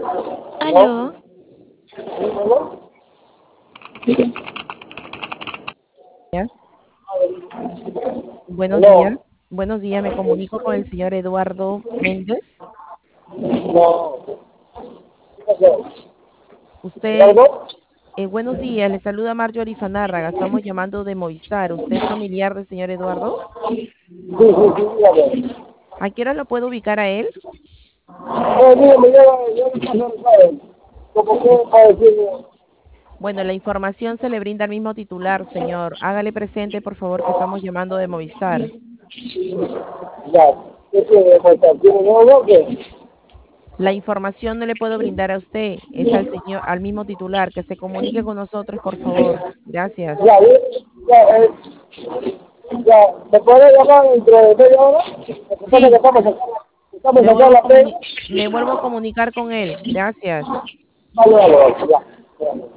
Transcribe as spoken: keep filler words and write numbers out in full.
Aló, ¿Ya? Buenos días. No, Buenos días, me comunico con el señor Eduardo Méndez. no. ¿Qué pasó? Usted, ¿Eduardo? eh, buenos días, le saluda Marjorie Fanárraga. Estamos llamando de Movistar. ¿Usted es familiar del señor Eduardo? Sí, sí, sí, dígame. ¿A qué hora lo puedo ubicar a él? Eh, dígame, yo, yo no paso, ¿sabes? Como que para decirle, Bueno, la información se le brinda al mismo titular, señor. Hágale presente, por favor, que estamos llamando de Movistar. ya, ¿qué tiene? Pues, ¿tiene nuevo o qué? La información no le puedo brindar a usted, es al señor, al mismo titular. Que se comunique con nosotros, por favor. Gracias. Ya, ya, eh, ya, ¿me puede llamar dentro de media hora? Lo que pasa es que Sí, estamos acá, estamos me acá en vuelvo a la pega. comuni- me vuelvo a comunicar con él. Gracias. Vale, vale, vale, ya.